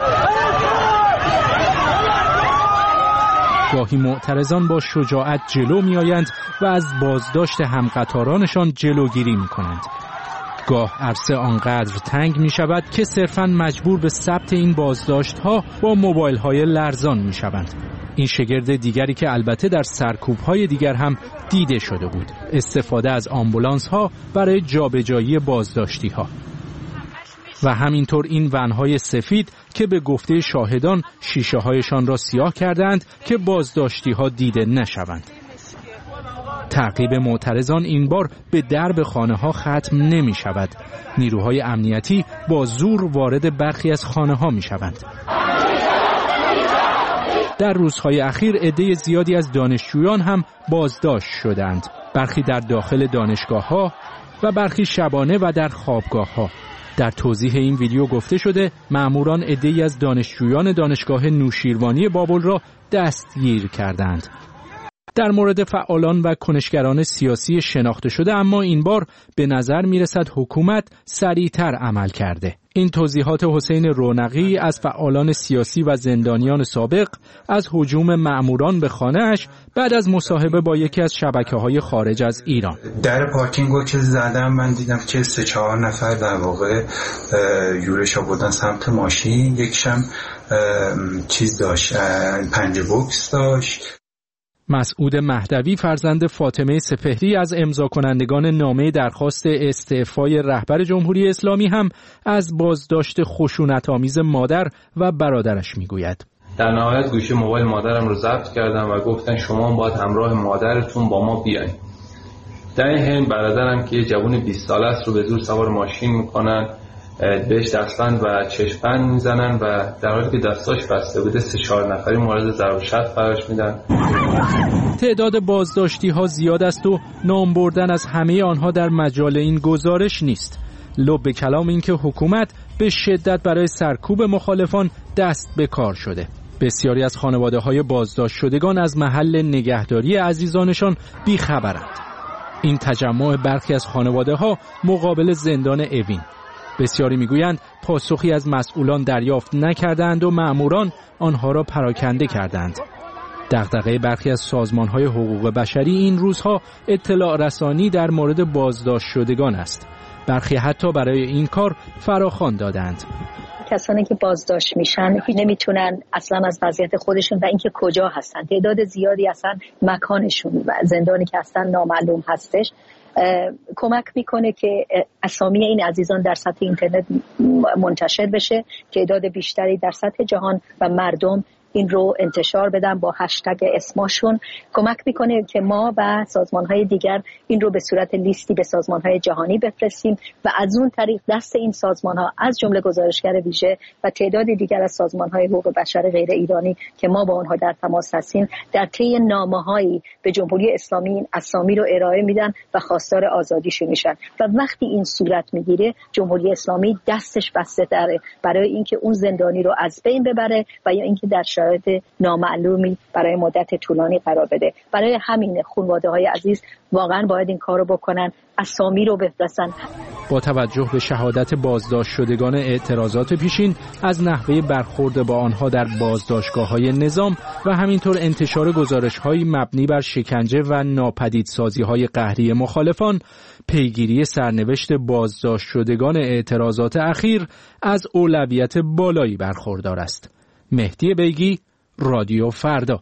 گاهی معترضان با شجاعت جلو می آیند و از بازداشت همقطارانشان جلوگیری می کنند. گاه عرصه آنقدر تنگ می شود که صرفاً مجبور به ثبت این بازداشت ها با موبایل های لرزان می شوند. این شگرد دیگری که البته در سرکوب های دیگر هم دیده شده بود، استفاده از آمبولانس ها برای جابجایی بازداشتی ها و همینطور این ونهای سفید که به گفته شاهدان شیشه هایشان را سیاه کردند که بازداشتی ها دیده نشوند. تعقیب معترضان این بار به درب خانه ها ختم نمی شود. نیروهای امنیتی با زور وارد برخی از خانه ها می شوند. در روزهای اخیر عده زیادی از دانشجویان هم بازداشت شدند. برخی در داخل دانشگاه ها و برخی شبانه و در خوابگاه ها. در توضیح این ویدیو گفته شده مأموران عده‌ای از دانشجویان دانشگاه نوشیروانی بابل را دستگیر کردند. در مورد فعالان و کنشگران سیاسی شناخته شده، اما این بار به نظر میرسد حکومت سریعتر عمل کرده. این توضیحات حسین رونقی از فعالان سیاسی و زندانیان سابق از هجوم مأموران به خانه‌اش بعد از مصاحبه با یکی از شبکه‌های خارج از ایران. در پارکینگو که زدم من دیدم که 3-4 نفر در واقع یورش آوردن سمت ماشین، یکشم چیز داشت، پنجه بوکس داشت. مسعود مهدوی فرزند فاطمه سپهری از امضا کنندگان نامه درخواست استعفای رهبر جمهوری اسلامی هم از بازداشت خشونت‌آمیز مادر و برادرش میگوید. در نهایت گوشی موبایل مادرم رو ضبط کردم و گفتن شما باید همراه مادرتون با ما بیاین. در این حین برادرم که یه جوون 20 ساله است رو به زور سوار ماشین میکنن، بهش دستبند و چشم‌بند میزنن و در حالی که دستاش بسته بوده 3-4 نفری مورد ضرب و شتم قرارش میدن. تعداد بازداشتی ها زیاد است و نام بردن از همه آنها در مجال این گزارش نیست. لب کلام این که حکومت به شدت برای سرکوب مخالفان دست به کار شده. بسیاری از خانواده‌های بازداشت شدگان از محل نگهداری عزیزانشان بیخبرند. این تجمع برخی از خانواده‌ها مقابل زندان اوین. بسیاری میگویند پاسخی از مسئولان دریافت نکردند و مأموران آنها را پراکنده کردند. دغدغه برخی از سازمان‌های حقوق بشری این روزها اطلاع رسانی در مورد بازداشت شدگان است. برخی حتی برای این کار فراخوان دادند. کسانی که بازداشت میشن نمیتونن اصلا از وضعیت خودشون و اینکه کجا هستن، تعداد زیادی اصلا مکانشون و زندانی که اصلا نامعلوم هستش، کمک میکنه که اسامی این عزیزان در سطح اینترنت منتشر بشه، تعداد بیشتری در سطح جهان و مردم این رو انتشار بدن با هشتگ اسمشون. کمک میکنه که ما و سازمانهای دیگر این رو به صورت لیستی به سازمانهای جهانی بفرستیم و از اون طریق دست این سازمانها از جمله گزارشگر ویژه و تعداد دیگر از سازمانهای حقوق بشر غیر ایرانی که ما با اونها در تماس هستیم در طی نامه‌هایی به جمهوری اسلامی این اسامی رو ارائه میدن و خواستار آزادیشون میشن و وقتی این صورت میگیره جمهوری اسلامی دستش بسته داره برای اینکه اون زندانی رو از بین ببره و یا اینکه در شرایط نامعلومی برای مدت طولانی قرار بده. برای همین خانواده‌های عزیز واقعا باید این کارو بکنن، اسامی رو بفرستن. با توجه به شهادت بازداشت شدگان اعتراضات پیشین از نحوه برخورد با آنها در بازداشتگاه‌های نظام و همینطور انتشار گزارش‌های مبنی بر شکنجه و ناپدیدسازی‌های قهری مخالفان، پیگیری سرنوشت بازداشت شدگان اعتراضات اخیر از اولویت بالایی برخوردار است. مهدی بیگی، رادیو فردا.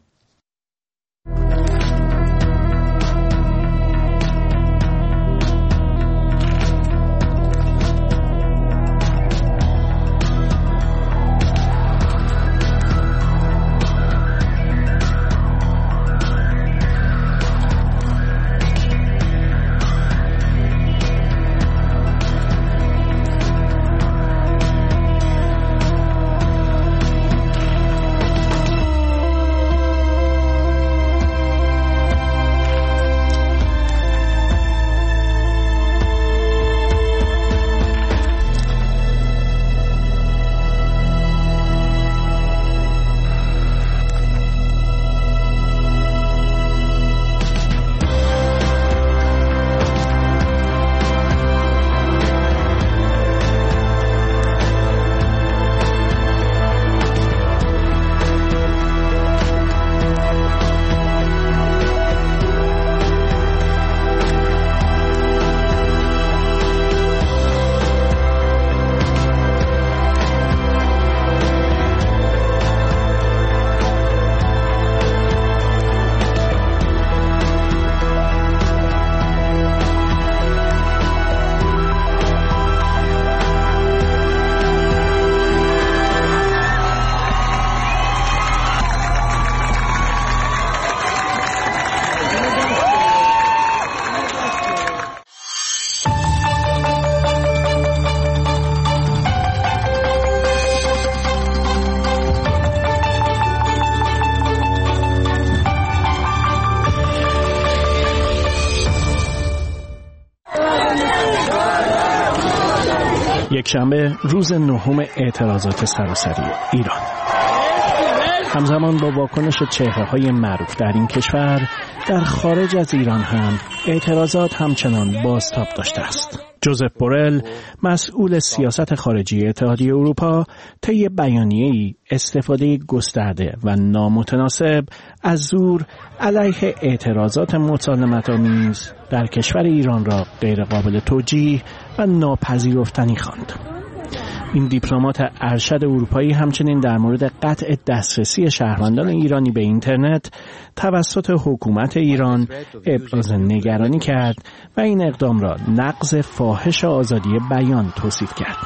یکشنبه روز 9 اعتراضات سراسری ایران. همزمان با واکنش چهره‌های معروف در این کشور، در خارج از ایران هم اعتراضات همچنان بازتاب داشته است. جوزف بورل، مسئول سیاست خارجی اتحادیه اروپا، طی بیانیه‌ای استفاده گسترده و نامتناسب از زور علیه اعتراضات مسالمت‌آمیز در کشور ایران را غیرقابل توجیه و ناپذیرفتنی خواند. این دیپلمات ارشد اروپایی همچنین در مورد قطع دسترسی شهروندان ایرانی به اینترنت توسط حکومت ایران ابراز نگرانی کرد و این اقدام را نقض فاحش آزادی بیان توصیف کرد.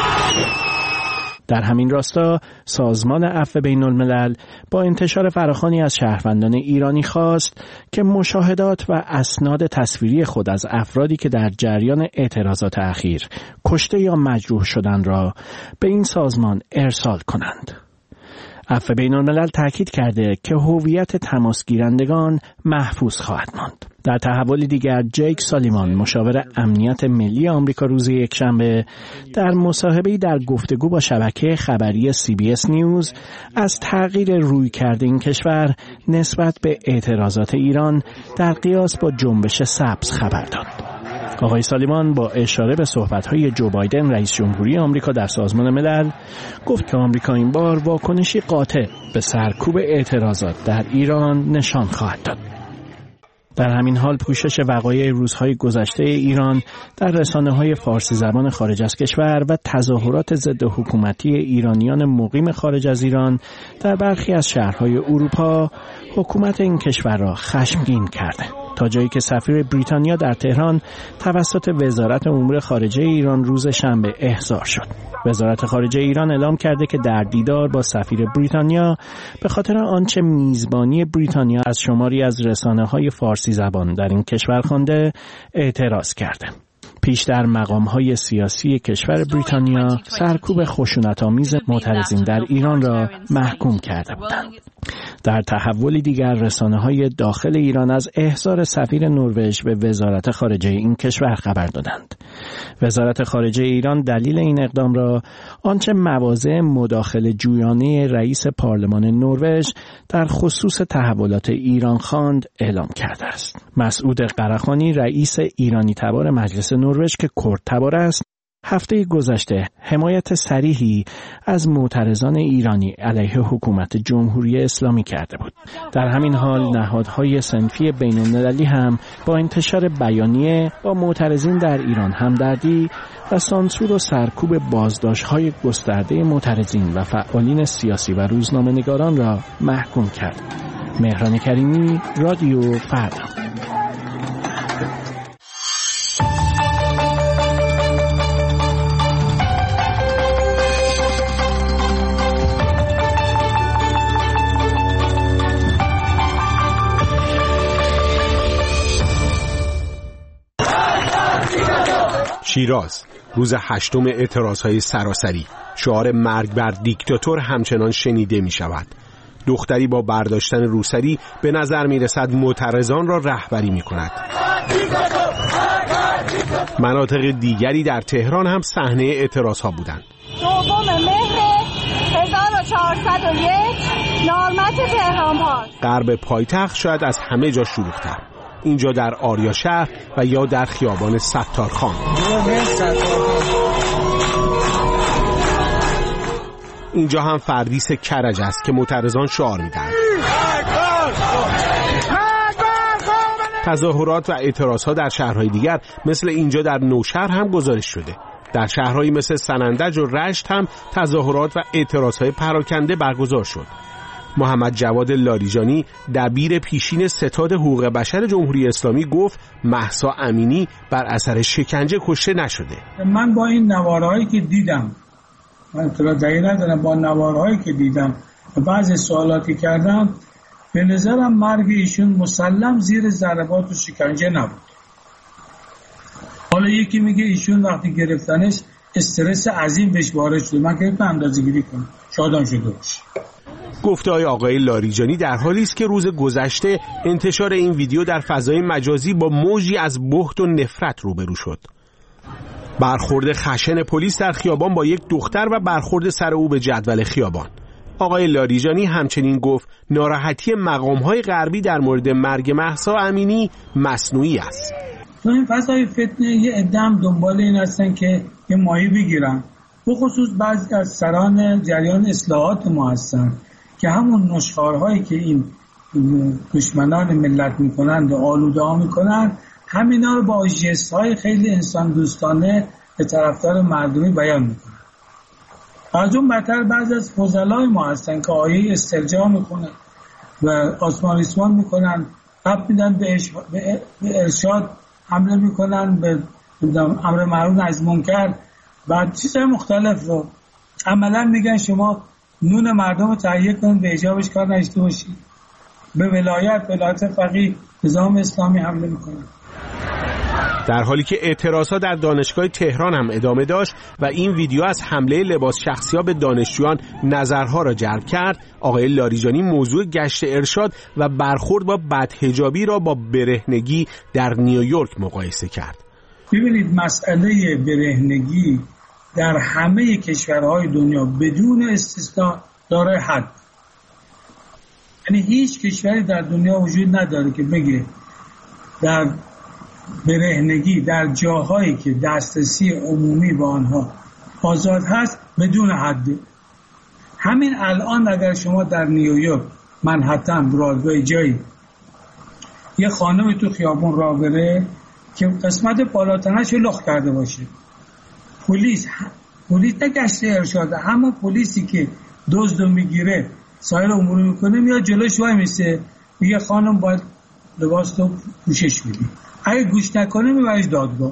در همین راستا سازمان عفو بین‌الملل با انتشار فراخوانی از شهروندان ایرانی خواست که مشاهدات و اسناد تصویری خود از افرادی که در جریان اعتراضات اخیر کشته یا مجروح شدند را به این سازمان ارسال کنند. عفو بین‌الملل تاکید کرده که هویت تماسگیرندگان محفوظ خواهد ماند. در تحولی دیگر جیک سالیوان، مشاور امنیت ملی آمریکا، روز یکشنبه در مصاحبه‌ای در گفتگو با شبکه خبری CBS نیوز از تغییر رویکرد این کشور نسبت به اعتراضات ایران در قیاس با جنبش سبز خبر داد. آقای سالیوان با اشاره به صحبت‌های جو بایدن رئیس جمهوری آمریکا در سازمان ملل گفت که آمریکا این بار واکنشی قاطع به سرکوب اعتراضات در ایران نشان خواهد داد. در همین حال پوشش وقایع روزهای گذشته ایران در رسانه‌های فارسی زبان خارج از کشور و تظاهرات ضد حکومتی ایرانیان مقیم خارج از ایران در برخی از شهرهای اروپا حکومت این کشور را خشمگین کرده، تا جایی که سفیر بریتانیا در تهران توسط وزارت امور خارجه ایران روز شنبه احضار شد. وزارت خارجه ایران اعلام کرده که در دیدار با سفیر بریتانیا به خاطر آنچه میزبانی بریتانیا از شماری از رسانه‌های فارسی زبان در این کشور خوانده اعتراض کرده. پیشتر مقام‌های سیاسی کشور بریتانیا سرکوب خشونت‌آمیز معترضین در ایران را محکوم کرده بودند. در تحولی دیگر رسانه‌های داخل ایران از احضار سفیر نروژ به وزارت خارجه این کشور خبر دادند. وزارت خارجه ایران دلیل این اقدام را آنچه مواضع مداخله جویانه رئیس پارلمان نروژ در خصوص تحولات ایران خواند اعلام کرده است. مسعود قرخانی، رئیس ایرانی تبار مجلس نروژ که کرد تبار است، هفته گذشته حمایت صریحی از معترضان ایرانی علیه حکومت جمهوری اسلامی کرده بود. در همین حال نهادهای صنفی بین‌المللی هم با انتشار بیانیه با معترضین در ایران همدردی و سانسور و سرکوب بازداشت‌های گسترده معترضین و فعالین سیاسی و روزنامه‌نگاران را محکوم کرد. مهران کریمی، رادیو فردا. شیراز، روز 8 اعتراضهای سراسری. شعار مرگ بر دیکتاتور همچنان شنیده می شود. دختری با برداشتن روسری به نظر می رسد معترضان را رهبری می کند. مناطق دیگری در تهران هم صحنه اعتراضها بودند. 2 مهر 1401 نارمت تهران پارک. غرب پایتخت شاید از همه جا شلوغ‌تر. اینجا در آریاشهر و یا در خیابان ستارخان. اینجا هم فردیس کرج است که معترضان شعار میدهند. تظاهرات و اعتراضها در شهرهای دیگر مثل اینجا در نوشهر هم گزارش شده. در شهرهایی مثل سنندج و رشت هم تظاهرات و اعتراضهای پراکنده برگزار شد. محمد جواد لاریجانی، دبیر پیشین ستاد حقوق بشر جمهوری اسلامی، گفت مهسا امینی بر اثر شکنجه کشته نشده. من با این نوارهایی که دیدم، من اطلاع دقیق ندارم، با نوارهایی که دیدم و بعضی سوالاتی کردم، به نظرم مرگ ایشون مسلم زیر ضربات و شکنجه نبود. حالا یکی میگه ایشون وقتی گرفتنش استرس عظیم بهش وارد شده، من که اندازه‌گیری کنم شادم شده باشه. گفته‌های آقای لاریجانی در حالی است که روز گذشته انتشار این ویدیو در فضای مجازی با موجی از بهت و نفرت روبرو شد. برخورد خشن پلیس در خیابان با یک دختر و برخورد سر او به جدول خیابان. آقای لاریجانی همچنین گفت ناراحتی مقام‌های غربی در مورد مرگ مهسا امینی مصنوعی است. تو این فضای فتنه یه عده هم دنبال این هستن که یه ماهی بگیرن، بخصوص بعضی از سران جریان اصلاحات ما هستن که همون نشخوارهایی که این دشمنان ملت میکنند و آلوده ها میکنند همینا رو با ژست‌های خیلی انسان دوستانه به طرفدار مردمی بیان میکنن. از اون بدتر بعضی از فضلای ما هستن که آیه استرجاع میکنن و آسمان ریسمان میکنن، حب میدن به ارشاد، حمله میکنن به امر معروف نهی از منکر و چیزهای مختلف رو عملا میگن شما نون مردم رو تهیه کنید، به اجابش کار نشته باشید. به ولایت فقیه نظام اسلامی حمله میکنن. در حالی که اعتراضها در دانشگاه تهران هم ادامه داشت و این ویدیو از حمله لباس شخصی‌ها به دانشجویان نظرها را جلب کرد، آقای لاریجانی موضوع گشت ارشاد و برخورد با بدحجابی را با برهنگی در نیویورک مقایسه کرد. ببینید مسئله برهنگی در همه کشورهای دنیا بدون استثناء داره حد. یعنی هیچ کشوری در دنیا وجود نداره که بگه در برهنگی در جاهایی که دسترسی عمومی به آنها آزاد هست بدون حد. همین الان اگر شما در نیویورک منهتن برادوی جایی یه خانمی تو خیابون راه بره که قسمت بالاتنش لخت کرده باشه، پلیس نه گشت ارشاد، همون پلیسی که دزد رو میگیره سایر امور میکنه میاد جلوش وای میسه میگه خانم باید لباس تو پوشش بدی، اگه گوش نکنه میبرش دادگاه.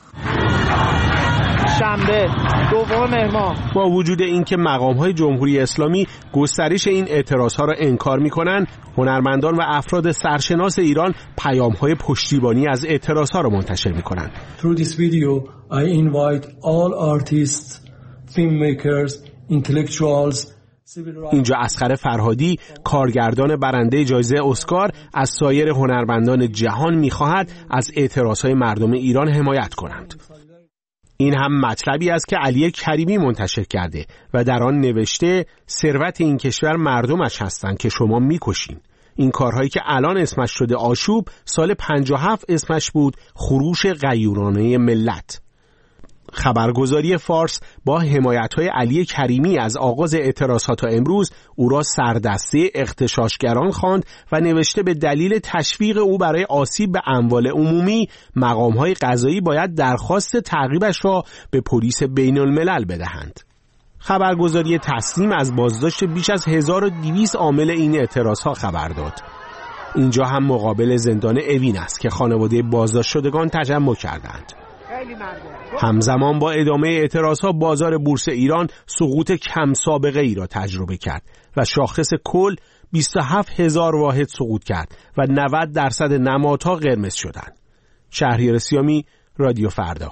شنبه 2 مهر با وجود اینکه مقام‌های جمهوری اسلامی گسترش این اعتراض‌ها را انکار می‌کنند، هنرمندان و افراد سرشناس ایران پیام‌های پشتیبانی از اعتراض‌ها را منتشر می‌کنند. Through this video I invite all artists, filmmakers, intellectuals. اینجا اصغر فرهادی، کارگردان برنده جایزه اسکار، از سایر هنرمندان جهان می‌خواهد از اعتراض‌های مردم ایران حمایت کنند. این هم مطلبی است که علی کریمی منتشر کرده و در آن نوشته ثروت این کشور مردمش هستند که شما میکشین. این کارهایی که الان اسمش شده آشوب، سال 57 اسمش بود خروش غیورانه ملت. خبرگزاری فارس با حمایت‌های علی کریمی از آغاز اعتراضات تا امروز او را سردسته اغتشاشگران خواند و نوشته به دلیل تشویق او برای آسیب به اموال عمومی، مقام‌های قضایی باید درخواست تعقیبش را به پلیس بین الملل بدهند. خبرگزاری تسنیم از بازداشت بیش از 1200 عامل این اعتراض‌ها خبر داد. اینجا هم مقابل زندان اوین است که خانواده بازداشت شدگان تجمع کردند. همزمان با ادامه اعتراضها بازار بورس ایران سقوط کم سابقه ای را تجربه کرد و شاخص کل 27,000 واحد سقوط کرد و 90% نمادها قرمز شدند. شهریار سیامی، رادیو فردا.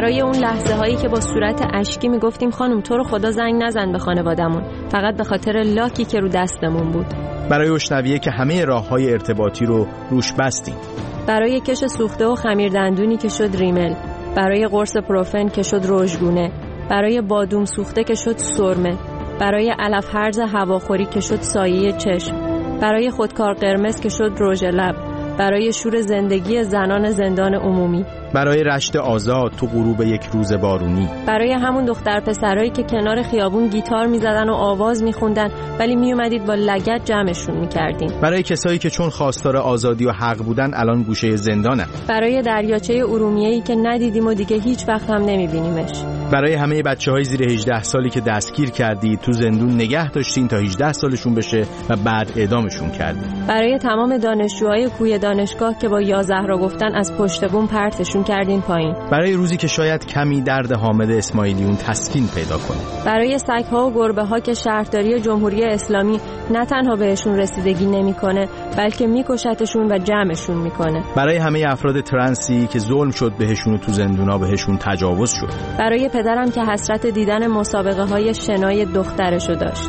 برای اون لحظه هایی که با صورت اشکی میگفتیم خانم تو رو خدا زنگ نزن به خانوادمون، فقط به خاطر لاکی که رو دستمون بود. برای اشنویه که همه راههای ارتباطی رو روش بستیم. برای کش سوخته و خمیر دندونی که شد ریمل، برای قرص پروفن که شد روژگونه، برای بادوم سوخته که شد سرمه، برای علف هرز هواخوری که شد سایه چشم، برای خودکار قرمز که شد رژ لب، برای شور زندگی زنان زندان عمومی، برای رشت آزاد تو غروب یک روز بارونی، برای همون دختر پسرایی که کنار خیابون گیتار میزدن و آواز میخوندن ولی میومدید با لگد جمعشون میکردین، برای کسایی که چون خواستار آزادی و حق بودن الان گوشه زندانن، برای دریاچه ارومیه‌ای که ندیدیم و دیگه هیچ وقت هم نمیبینیمش، برای همه بچه‌های زیر 18 سالی که دستگیر کردید تو زندون نگه داشتین تا 18 سالشون بشه و بعد اعدامشون کردید، برای تمام دانشجوهای کوی دانشگاه که با یا زهرا گفتن از پشت بوم پرتشون کردین پایین، برای روزی که شاید کمی درد حامد اسماعیلیون تسکین پیدا کنه، برای سگ‌ها و گربه‌ها که شهرداری جمهوری اسلامی نه تنها بهشون رسیدگی نمی‌کنه بلکه میکشتشون و جمعشون میکنه، برای همه افراد ترنسی که ظلم شد بهشون و تو زندونا بهشون تجاوز شد، برای پدرم که حسرت دیدن مسابقه‌های شنای دخترشو داشت.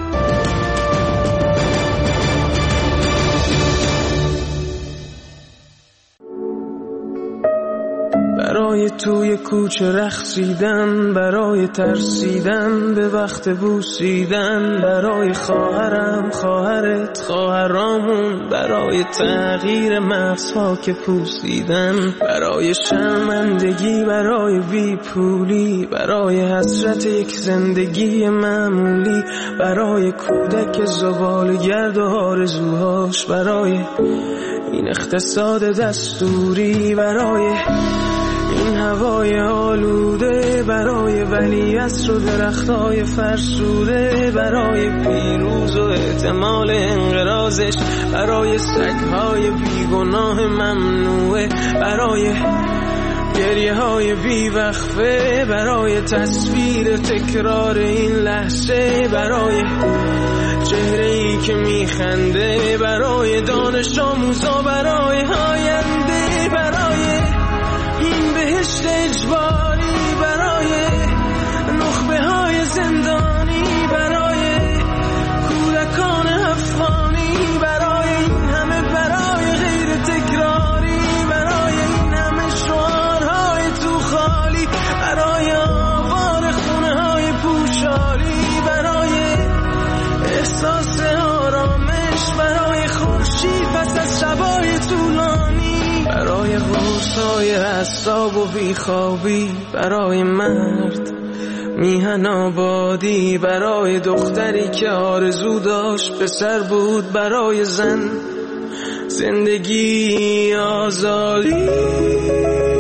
برای توی کوچه رقصیدن، برای ترسیدن به وقت بوسیدن، برای خواهرم، خواهرت، خواهرامون، برای تغییر مغزها که پوسیدن، برای شرمندگی، برای بیپولی، برای حسرت یک زندگی معمولی، برای کودک زبالگرد و آرزوهاش، برای این اقتصاد دستوری، برای این هوای آلوده، برای ولیعصر و درختای فرسوده، برای پیروز و احتمال انقراضش، برای سگهای بیگناه ممنوعه، برای گریه های بیوقفه، برای تصویر تکرار این لحظه، برای چهره ای که میخنده، برای دانش آموزا، برای آینده، برای این بهشت اجباری، برای نخبه های زندانی، برای کودکان افغانی، برای این همه برای غیر تکراری، برای این همه شعارهای تو خالی، برای آوار خونه های پوشالی، برای احساس آرامش، برای خورشید پس از شبای طولانی، برای غوصای اعصاب و بیخوابی، برای مرد میهن آبادی، برای دختری که آرزو داشت پسر بود، برای زن زندگی آزادی.